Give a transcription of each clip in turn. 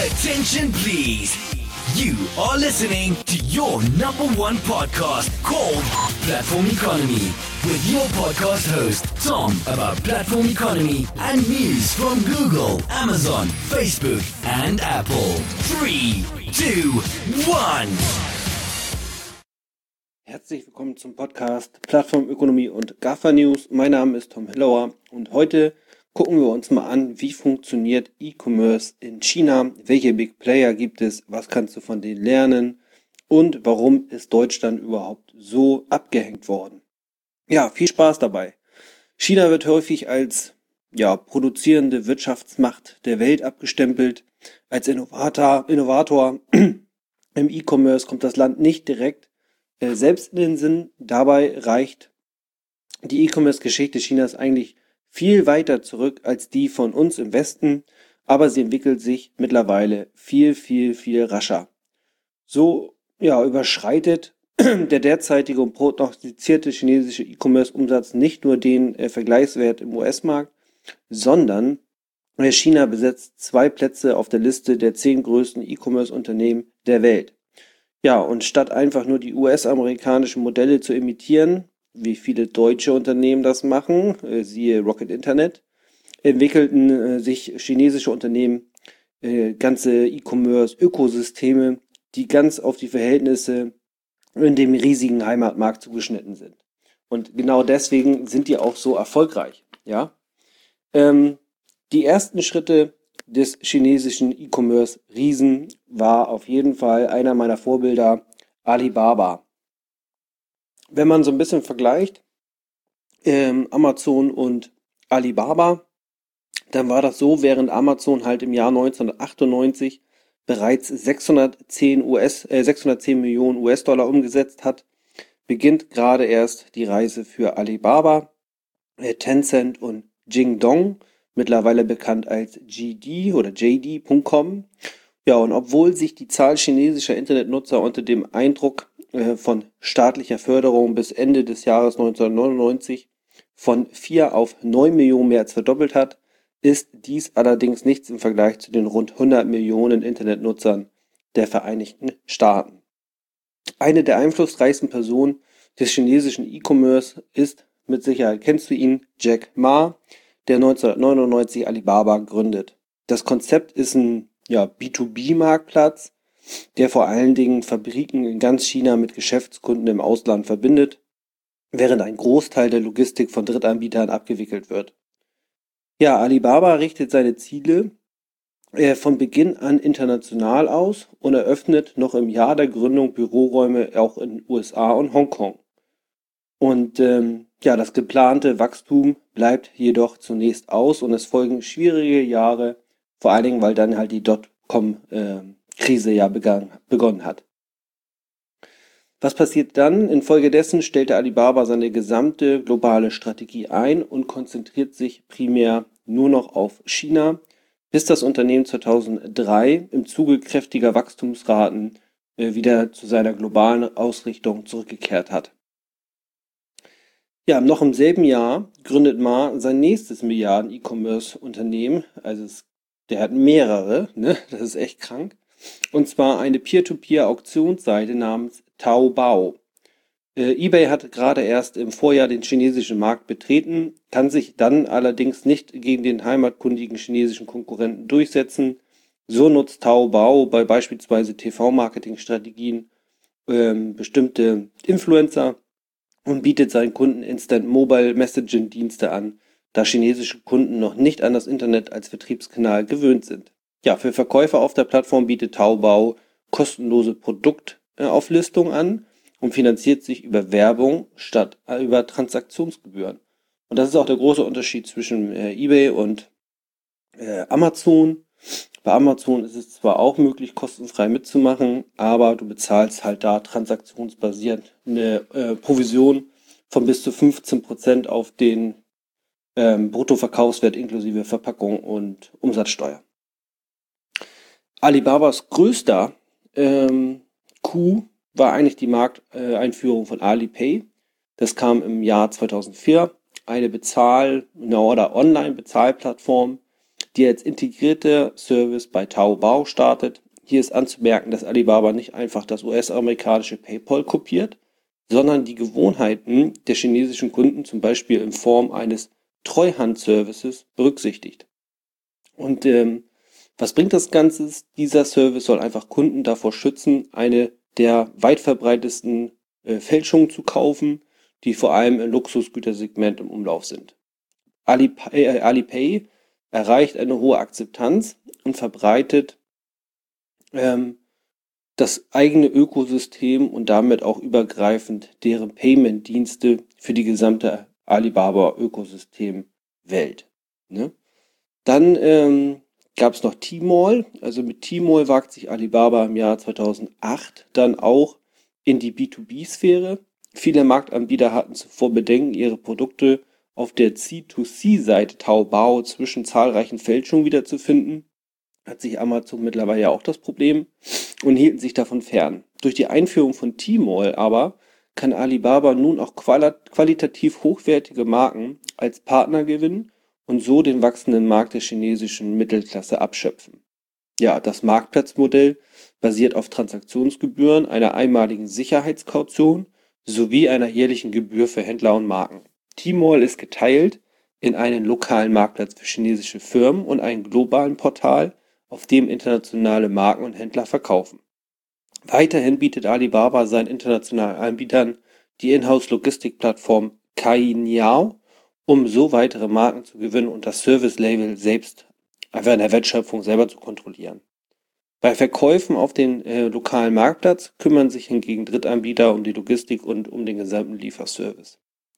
Attention please. You are listening to your number one podcast called Platform Economy with your podcast host Tom about platform economy and news from Google, Amazon, Facebook and Apple. 3, 2, 1. Herzlich willkommen zum Podcast Plattformökonomie und GAFA News. Mein Name ist Tom Hillauer und heute gucken wir uns mal an, wie funktioniert E-Commerce in China, welche Big Player gibt es, was kannst du von denen lernen und warum ist Deutschland überhaupt so abgehängt worden. Ja, viel Spaß dabei. China wird häufig als produzierende Wirtschaftsmacht der Welt abgestempelt, als Innovator. Im E-Commerce kommt das Land nicht direkt selbst in den Sinn. Dabei reicht die E-Commerce-Geschichte Chinas eigentlich viel weiter zurück als die von uns im Westen, aber sie entwickelt sich mittlerweile viel rascher. So überschreitet der derzeitige und prognostizierte chinesische E-Commerce-Umsatz nicht nur den Vergleichswert im US-Markt, sondern China besetzt 2 Plätze auf der Liste der 10 größten E-Commerce-Unternehmen der Welt. Ja, und statt einfach nur die US-amerikanischen Modelle zu imitieren, wie viele deutsche Unternehmen das machen, siehe Rocket Internet, entwickelten sich chinesische Unternehmen ganze E-Commerce-Ökosysteme, die ganz auf die Verhältnisse in dem riesigen Heimatmarkt zugeschnitten sind. Und genau deswegen sind die auch so erfolgreich. Ja? Die ersten Schritte des chinesischen E-Commerce-Riesen war auf jeden Fall einer meiner Vorbilder, Alibaba. Wenn man so ein bisschen vergleicht, Amazon und Alibaba, dann war das so, während Amazon halt im Jahr 1998 bereits 610 Millionen US-Dollar umgesetzt hat, beginnt gerade erst die Reise für Alibaba, Tencent und Jingdong, mittlerweile bekannt als GD oder JD.com. Ja, und obwohl sich die Zahl chinesischer Internetnutzer unter dem Eindruck von staatlicher Förderung bis Ende des Jahres 1999 von 4 auf 9 Millionen mehr als verdoppelt hat, ist dies allerdings nichts im Vergleich zu den rund 100 Millionen Internetnutzern der Vereinigten Staaten. Eine der einflussreichsten Personen des chinesischen E-Commerce ist, mit Sicherheit kennst du ihn, Jack Ma, der 1999 Alibaba gründet. Das Konzept ist ein B2B-Marktplatz, der vor allen Dingen Fabriken in ganz China mit Geschäftskunden im Ausland verbindet, während ein Großteil der Logistik von Drittanbietern abgewickelt wird. Ja, Alibaba richtet seine Ziele von Beginn an international aus und eröffnet noch im Jahr der Gründung Büroräume auch in USA und Hongkong. Und das geplante Wachstum bleibt jedoch zunächst aus und es folgen schwierige Jahre, vor allen Dingen, weil dann halt die Dotcom-Krise begonnen hat. Was passiert dann? Infolgedessen stellte Alibaba seine gesamte globale Strategie ein und konzentriert sich primär nur noch auf China, bis das Unternehmen 2003 im Zuge kräftiger Wachstumsraten wieder zu seiner globalen Ausrichtung zurückgekehrt hat. Ja, noch im selben Jahr gründet Ma sein nächstes Milliarden-E-Commerce-Unternehmen, der hat mehrere, das ist echt krank, und zwar eine Peer-to-Peer-Auktionsseite namens Taobao. eBay hat gerade erst im Vorjahr den chinesischen Markt betreten, kann sich dann allerdings nicht gegen den heimatkundigen chinesischen Konkurrenten durchsetzen. So nutzt Taobao bei beispielsweise TV-Marketing-Strategien bestimmte Influencer und bietet seinen Kunden Instant Mobile Messaging Dienste an, da chinesische Kunden noch nicht an das Internet als Vertriebskanal gewöhnt sind. Ja, für Verkäufer auf der Plattform bietet Taobao kostenlose Produktauflistungen an und finanziert sich über Werbung statt über Transaktionsgebühren. Und das ist auch der große Unterschied zwischen eBay und Amazon. Bei Amazon ist es zwar auch möglich, kostenfrei mitzumachen, aber du bezahlst halt da transaktionsbasierend eine Provision von bis zu 15% auf den Bruttoverkaufswert inklusive Verpackung und Umsatzsteuer. Alibabas größter Coup war eigentlich die Markteinführung von Alipay. Das kam im Jahr 2004, eine Online-Bezahlplattform, die als integrierter Service bei Taobao startet. Hier ist anzumerken, dass Alibaba nicht einfach das US-amerikanische PayPal kopiert, sondern die Gewohnheiten der chinesischen Kunden zum Beispiel in Form eines Treuhand-Services berücksichtigt. Und was bringt das Ganze? Dieser Service soll einfach Kunden davor schützen, eine der weit verbreitetsten Fälschungen zu kaufen, die vor allem im Luxusgütersegment im Umlauf sind. Alipay erreicht eine hohe Akzeptanz und verbreitet das eigene Ökosystem und damit auch übergreifend deren Payment-Dienste für die gesamte Alibaba-Ökosystem-Welt. Ne? Dann gab es noch Tmall. Also mit Tmall wagt sich Alibaba im Jahr 2008 dann auch in die B2B-Sphäre. Viele Marktanbieter hatten zuvor Bedenken, ihre Produkte auf der C2C-Seite Taobao zwischen zahlreichen Fälschungen wiederzufinden. Hat sich Amazon mittlerweile ja auch das Problem und hielten sich davon fern. Durch die Einführung von Tmall aber kann Alibaba nun auch qualitativ hochwertige Marken als Partner gewinnen und so den wachsenden Markt der chinesischen Mittelklasse abschöpfen. Ja, das Marktplatzmodell basiert auf Transaktionsgebühren, einer einmaligen Sicherheitskaution sowie einer jährlichen Gebühr für Händler und Marken. Tmall ist geteilt in einen lokalen Marktplatz für chinesische Firmen und einen globalen Portal, auf dem internationale Marken und Händler verkaufen. Weiterhin bietet Alibaba seinen internationalen Anbietern die Inhouse-Logistikplattform Cainiao, um so weitere Marken zu gewinnen und das Service-Label selbst einfach in der Wertschöpfung selber zu kontrollieren. Bei Verkäufen auf den lokalen Marktplatz kümmern sich hingegen Drittanbieter um die Logistik und um den gesamten Lieferservice.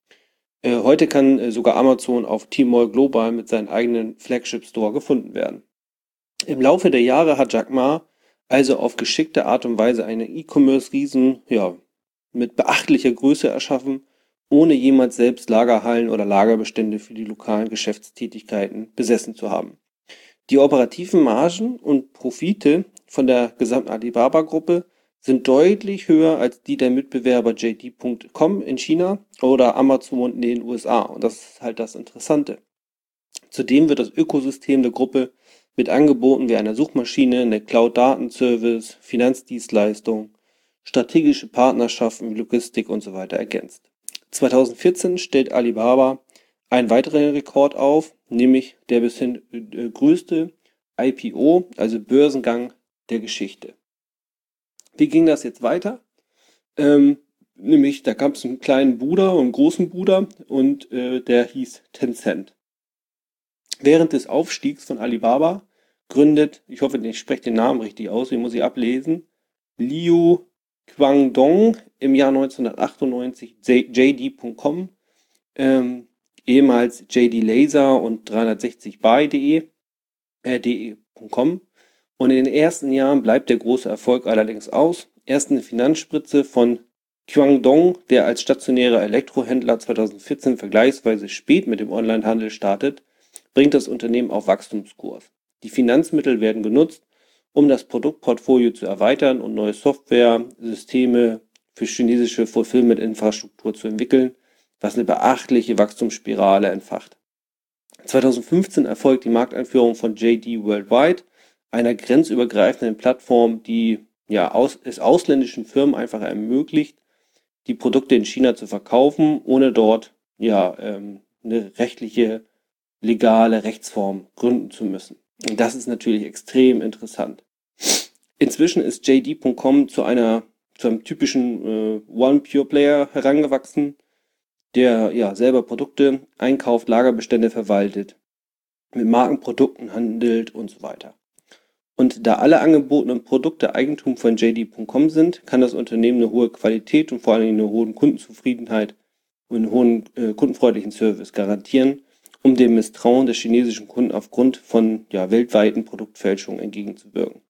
Heute kann sogar Amazon auf Tmall Global mit seinem eigenen Flagship-Store gefunden werden. Im Laufe der Jahre hat Jack Ma also auf geschickte Art und Weise einen E-Commerce-Riesen mit beachtlicher Größe erschaffen, ohne jemals selbst Lagerhallen oder Lagerbestände für die lokalen Geschäftstätigkeiten besessen zu haben. Die operativen Margen und Profite von der gesamten Alibaba-Gruppe sind deutlich höher als die der Mitbewerber JD.com in China oder Amazon in den USA. Und das ist halt das Interessante. Zudem wird das Ökosystem der Gruppe mit Angeboten wie einer Suchmaschine, einer Cloud-Datenservice, Finanzdienstleistungen, strategische Partnerschaften wie Logistik und so weiter ergänzt. 2014 stellt Alibaba einen weiteren Rekord auf, nämlich der bishin größte IPO, also Börsengang der Geschichte. Wie ging das jetzt weiter? Nämlich, da gab es einen kleinen Bruder und einen großen Bruder und der hieß Tencent. Während des Aufstiegs von Alibaba gründet, ich hoffe, ich spreche den Namen richtig aus, den muss ich ablesen, Liu Guangdong im Jahr 1998 JD.com, ehemals JD Laser und 360by.de.com. Und in den ersten Jahren bleibt der große Erfolg allerdings aus. Erst eine Finanzspritze von Guangdong, der als stationärer Elektrohändler 2014 vergleichsweise spät mit dem Onlinehandel startet, bringt das Unternehmen auf Wachstumskurs. Die Finanzmittel werden genutzt, um das Produktportfolio zu erweitern und neue Software, Systeme für chinesische Fulfillment-Infrastruktur zu entwickeln, was eine beachtliche Wachstumsspirale entfacht. 2015 erfolgt die Markteinführung von JD Worldwide, einer grenzübergreifenden Plattform, die es ausländischen Firmen einfach ermöglicht, die Produkte in China zu verkaufen, ohne dort eine rechtliche, legale Rechtsform gründen zu müssen. Und das ist natürlich extrem interessant. Inzwischen ist JD.com zu einem typischen One-Pure-Player herangewachsen, der selber Produkte einkauft, Lagerbestände verwaltet, mit Markenprodukten handelt und so weiter. Und da alle angebotenen Produkte Eigentum von JD.com sind, kann das Unternehmen eine hohe Qualität und vor allem eine hohe Kundenzufriedenheit und einen hohen kundenfreundlichen Service garantieren, um dem Misstrauen der chinesischen Kunden aufgrund von weltweiten Produktfälschungen entgegenzuwirken.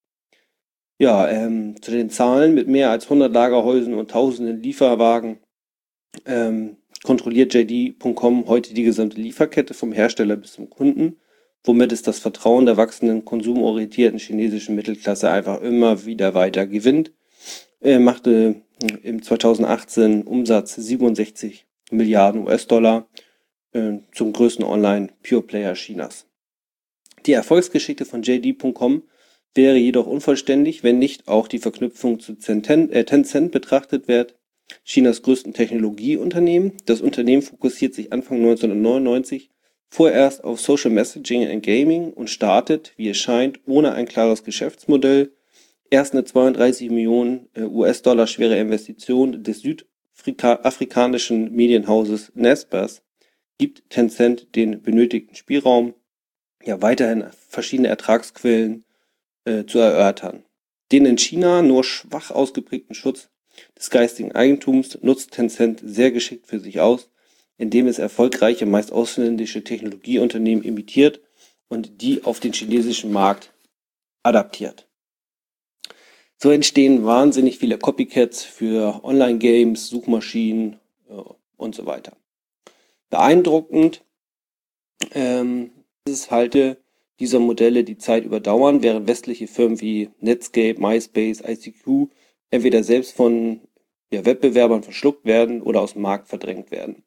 Zu den Zahlen: mit mehr als 100 Lagerhäusern und tausenden Lieferwagen kontrolliert JD.com heute die gesamte Lieferkette vom Hersteller bis zum Kunden, womit es das Vertrauen der wachsenden, konsumorientierten chinesischen Mittelklasse einfach immer wieder weiter gewinnt. Machte im 2018 Umsatz 67 Milliarden US-Dollar, zum größten Online-Pure-Player Chinas. Die Erfolgsgeschichte von JD.com wäre jedoch unvollständig, wenn nicht auch die Verknüpfung zu Tencent betrachtet wird, Chinas größten Technologieunternehmen. Das Unternehmen fokussiert sich Anfang 1999 vorerst auf Social Messaging and Gaming und startet, wie es scheint, ohne ein klares Geschäftsmodell. Erst eine 32 Millionen US-Dollar schwere Investition des südafrikanischen Medienhauses Naspers gibt Tencent den benötigten Spielraum, weiterhin verschiedene Ertragsquellen zu erörtern. Den in China nur schwach ausgeprägten Schutz des geistigen Eigentums nutzt Tencent sehr geschickt für sich aus, indem es erfolgreiche, meist ausländische Technologieunternehmen imitiert und die auf den chinesischen Markt adaptiert. So entstehen wahnsinnig viele Copycats für Online-Games, Suchmaschinen und so weiter. Beeindruckend ist halt dieser Modelle die Zeit überdauern, während westliche Firmen wie Netscape, MySpace, ICQ entweder selbst von Wettbewerbern verschluckt werden oder aus dem Markt verdrängt werden.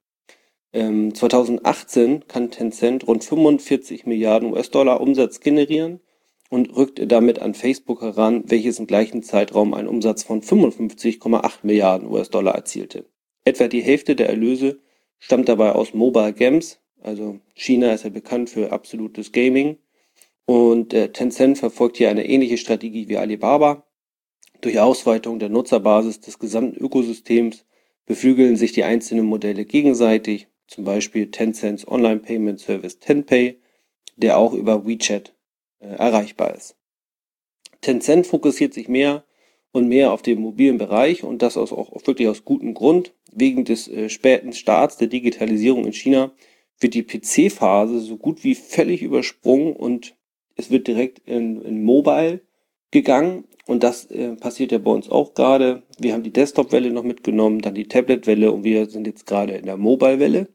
2018 kann Tencent rund 45 Milliarden US-Dollar Umsatz generieren und rückt damit an Facebook heran, welches im gleichen Zeitraum einen Umsatz von 55,8 Milliarden US-Dollar erzielte. Etwa die Hälfte der Erlöse stammt dabei aus Mobile Games, also China ist ja bekannt für absolutes Gaming, und Tencent verfolgt hier eine ähnliche Strategie wie Alibaba. Durch Ausweitung der Nutzerbasis des gesamten Ökosystems beflügeln sich die einzelnen Modelle gegenseitig, zum Beispiel Tencents Online-Payment-Service Tenpay, der auch über WeChat erreichbar ist. Tencent fokussiert sich mehr und mehr auf den mobilen Bereich und das auch wirklich aus gutem Grund. Wegen des späten Starts der Digitalisierung in China wird die PC-Phase so gut wie völlig übersprungen und es wird direkt in Mobile gegangen und das passiert ja bei uns auch gerade. Wir haben die Desktop-Welle noch mitgenommen, dann die Tablet-Welle und wir sind jetzt gerade in der Mobile-Welle.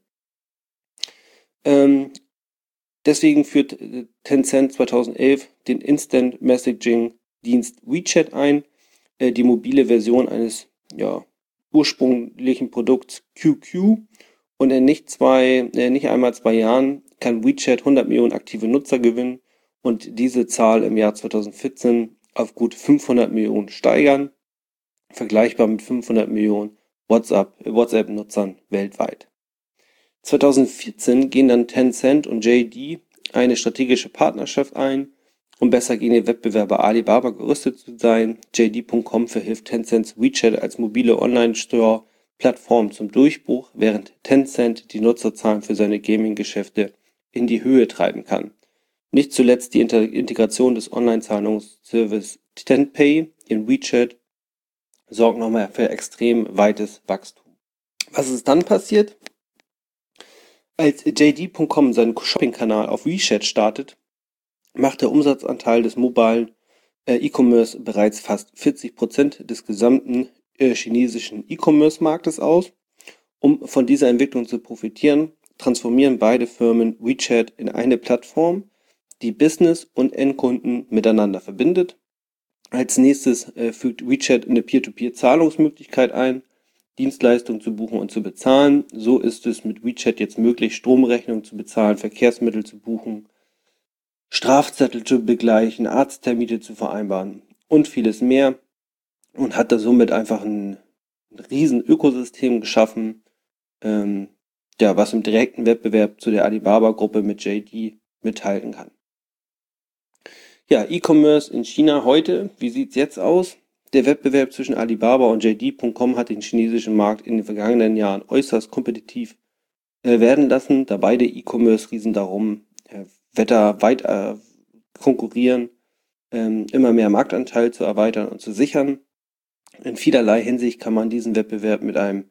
Deswegen führt Tencent 2011 den Instant Messaging Dienst WeChat ein, die mobile Version eines ursprünglichen Produkts QQ, und in nicht einmal 2 Jahren kann WeChat 100 Millionen aktive Nutzer gewinnen und diese Zahl im Jahr 2014 auf gut 500 Millionen steigern, vergleichbar mit 500 Millionen WhatsApp-Nutzern weltweit. 2014 gehen dann Tencent und JD eine strategische Partnerschaft ein, um besser gegen den Wettbewerber Alibaba gerüstet zu sein. JD.com verhilft Tencents WeChat als mobile Online-Store-Plattform zum Durchbruch, während Tencent die Nutzerzahlen für seine Gaming-Geschäfte in die Höhe treiben kann. Nicht zuletzt die Integration des Online-Zahlungsservice Tenpay in WeChat sorgt nochmal für extrem weites Wachstum. Was ist dann passiert? Als JD.com seinen Shopping-Kanal auf WeChat startet, macht der Umsatzanteil des mobilen E-Commerce bereits fast 40% des gesamten chinesischen E-Commerce-Marktes aus. Um von dieser Entwicklung zu profitieren, transformieren beide Firmen WeChat in eine Plattform, die Business und Endkunden miteinander verbindet. Als nächstes fügt WeChat eine Peer-to-Peer-Zahlungsmöglichkeit ein, Dienstleistungen zu buchen und zu bezahlen. So ist es mit WeChat jetzt möglich, Stromrechnungen zu bezahlen, Verkehrsmittel zu buchen, Strafzettel zu begleichen, Arzttermine zu vereinbaren und vieles mehr, und hat da somit einfach ein riesen Ökosystem geschaffen, was im direkten Wettbewerb zu der Alibaba-Gruppe mit JD mithalten kann. Ja, E-Commerce in China heute, wie sieht's jetzt aus? Der Wettbewerb zwischen Alibaba und JD.com hat den chinesischen Markt in den vergangenen Jahren äußerst kompetitiv werden lassen, da beide E-Commerce-Riesen darum weit konkurrieren, immer mehr Marktanteil zu erweitern und zu sichern. In vielerlei Hinsicht kann man diesen Wettbewerb mit einem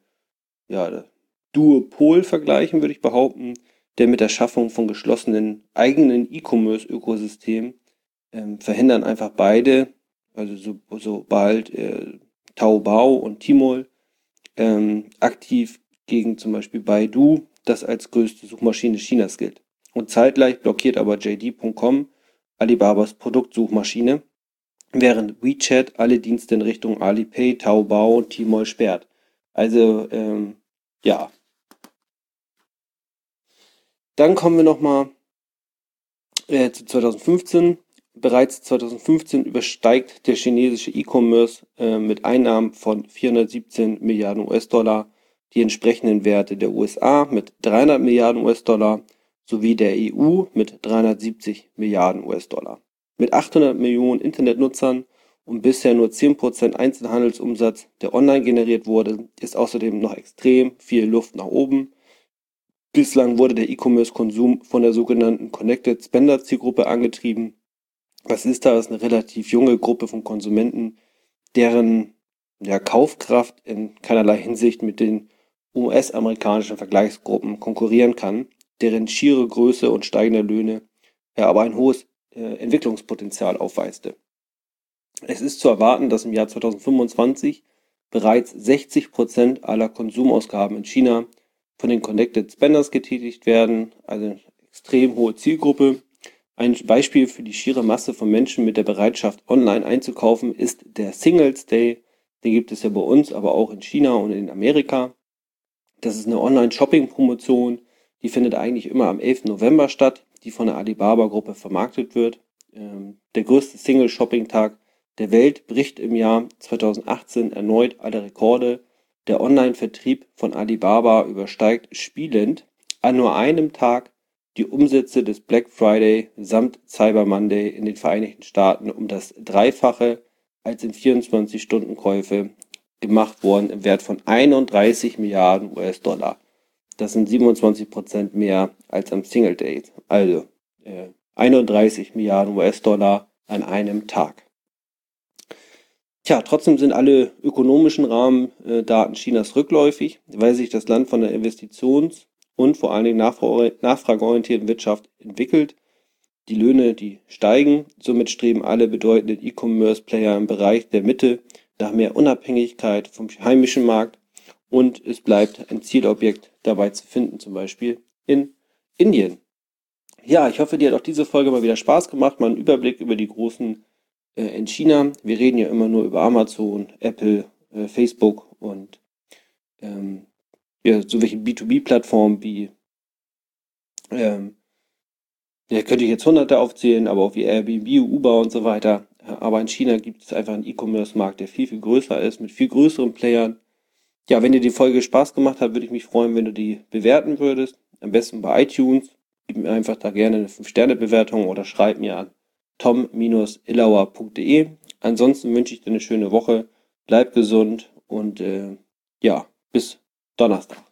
Duopol vergleichen, würde ich behaupten, der mit der Schaffung von geschlossenen eigenen E-Commerce-Ökosystemen verhindern einfach beide, also sobald Taobao und Tmall aktiv gegen zum Beispiel Baidu, das als größte Suchmaschine Chinas gilt. Und zeitgleich blockiert aber JD.com Alibabas Produktsuchmaschine, während WeChat alle Dienste in Richtung Alipay, Taobao und Tmall sperrt. Also, Dann kommen wir nochmal Zu 2015. Bereits 2015 übersteigt der chinesische E-Commerce mit Einnahmen von 417 Milliarden US-Dollar die entsprechenden Werte der USA mit 300 Milliarden US-Dollar sowie der EU mit 370 Milliarden US-Dollar. Mit 800 Millionen Internetnutzern und bisher nur 10% Einzelhandelsumsatz, der online generiert wurde, ist außerdem noch extrem viel Luft nach oben. Bislang wurde der E-Commerce-Konsum von der sogenannten Connected Spender Zielgruppe angetrieben. Was ist das? Eine relativ junge Gruppe von Konsumenten, deren Kaufkraft in keinerlei Hinsicht mit den US-amerikanischen Vergleichsgruppen konkurrieren kann, deren schiere Größe und steigende Löhne aber ein hohes Entwicklungspotenzial aufweiste. Es ist zu erwarten, dass im Jahr 2025 bereits 60% aller Konsumausgaben in China von den Connected Spenders getätigt werden, also eine extrem hohe Zielgruppe. Ein Beispiel für die schiere Masse von Menschen mit der Bereitschaft, online einzukaufen, ist der Singles Day. Den gibt es ja bei uns, aber auch in China und in Amerika. Das ist eine Online-Shopping-Promotion, die findet eigentlich immer am 11. November statt, die von der Alibaba-Gruppe vermarktet wird. Der größte Single-Shopping-Tag der Welt bricht im Jahr 2018 erneut alle Rekorde. Der Online-Vertrieb von Alibaba übersteigt spielend an nur einem Tag die Umsätze des Black Friday samt Cyber Monday in den Vereinigten Staaten um das Dreifache als in 24-Stunden-Käufe gemacht worden im Wert von 31 Milliarden US-Dollar. Das sind 27% mehr als am Single Day. Also 31 Milliarden US-Dollar an einem Tag. Trotzdem sind alle ökonomischen Rahmendaten Chinas rückläufig, weil sich das Land von der Investitions- und vor allen Dingen nachfrageorientierten Wirtschaft entwickelt. Die Löhne, die steigen. Somit streben alle bedeutenden E-Commerce-Player im Bereich der Mitte nach mehr Unabhängigkeit vom heimischen Markt. Und es bleibt ein Zielobjekt dabei zu finden, zum Beispiel in Indien. Ja, ich hoffe, dir hat auch diese Folge mal wieder Spaß gemacht, mal einen Überblick über die großen in China. Wir reden ja immer nur über Amazon, Apple, Facebook und so welche B2B-Plattformen wie könnte ich jetzt Hunderte aufzählen, aber auch wie Airbnb, Uber und so weiter. Aber in China gibt es einfach einen E-Commerce-Markt, der viel, viel größer ist, mit viel größeren Playern. Ja, wenn dir die Folge Spaß gemacht hat, würde ich mich freuen, wenn du die bewerten würdest. Am besten bei iTunes. Gib mir einfach da gerne eine 5-Sterne-Bewertung oder schreib mir an tom-illauer.de. Ansonsten wünsche ich dir eine schöne Woche. Bleib gesund und bis Donnerstag.